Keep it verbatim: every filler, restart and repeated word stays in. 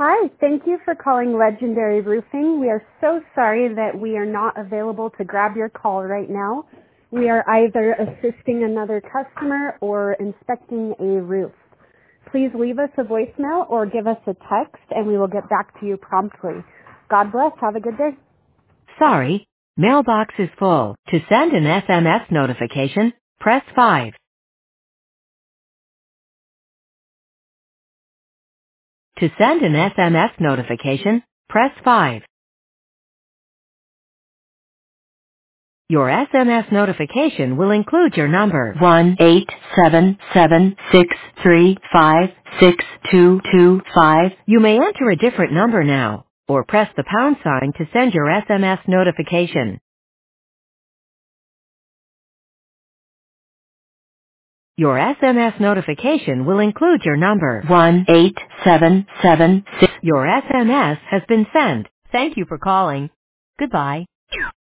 Hi, thank you for calling Legendary Roofing. We are so sorry that we are not available to grab your call right now. We are either assisting another customer or inspecting a roof. Please leave us a voicemail or give us a text and we will get back to you promptly. God bless. Have a good day. Sorry, mailbox is full. To send an S M S notification, press five. To send an S M S notification, press five. Your S M S notification will include your number one eight seven seven six three five six two two five. You may enter a different number now, or press the pound sign to send your S M S notification. Your S M S notification will include your number one eight seven seven six. Your S M S has been sent. Thank you for calling. Goodbye.